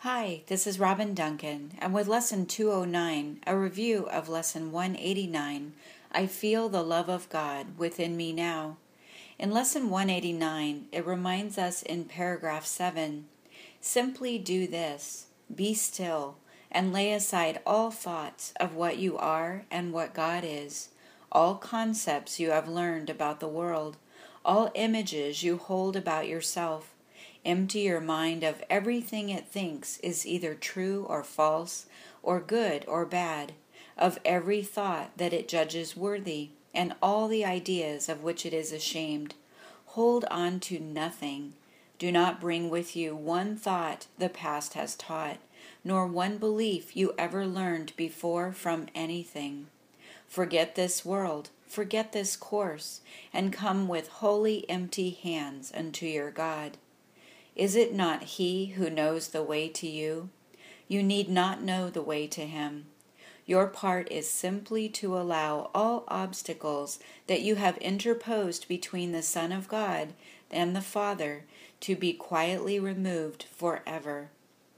Hi, this is Robin Duncan, and with Lesson 209, a review of Lesson 189, I Feel the Love of God Within Me Now. In Lesson 189, it reminds us in paragraph 7, simply do this, be still, and lay aside all thoughts of what you are and what God is, all concepts you have learned about the world, all images you hold about yourself. Empty your mind of everything it thinks is either true or false, or good or bad, of every thought that it judges worthy, and all the ideas of which it is ashamed. Hold on to nothing. Do not bring with you one thought the past has taught, nor one belief you ever learned before from anything. Forget this world, forget this course, and come with wholly empty hands unto your God. Is it not He who knows the way to you? You need not know the way to Him. Your part is simply to allow all obstacles that you have interposed between the Son of God and the Father to be quietly removed forever.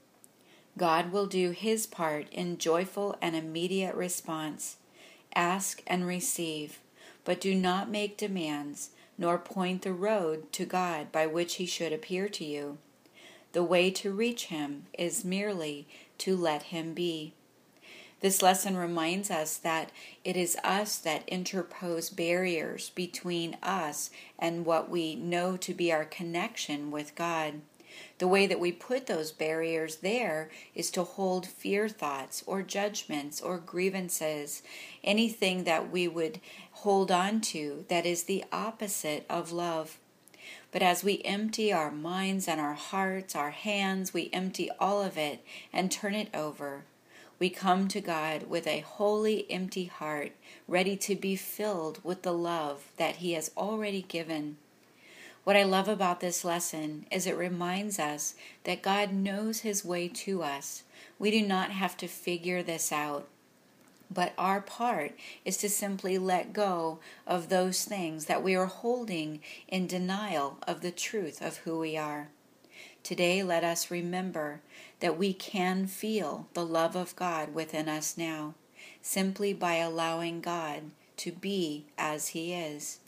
God will do His part in joyful and immediate response. Ask and receive, but do not make demands, nor point the road to God by which He should appear to you. The way to reach Him is merely to let Him be. This lesson reminds us that it is us that interpose barriers between us and what we know to be our connection with God. The way that we put those barriers there is to hold fear thoughts or judgments or grievances, anything that we would hold on to that is the opposite of love. But as we empty our minds and our hearts, our hands, we empty all of it and turn it over. We come to God with a wholly empty heart, ready to be filled with the love that He has already given. What I love about this lesson is it reminds us that God knows His way to us. We do not have to figure this out. But our part is to simply let go of those things that we are holding in denial of the truth of who we are. Today, let us remember that we can feel the love of God within us now, simply by allowing God to be as He is.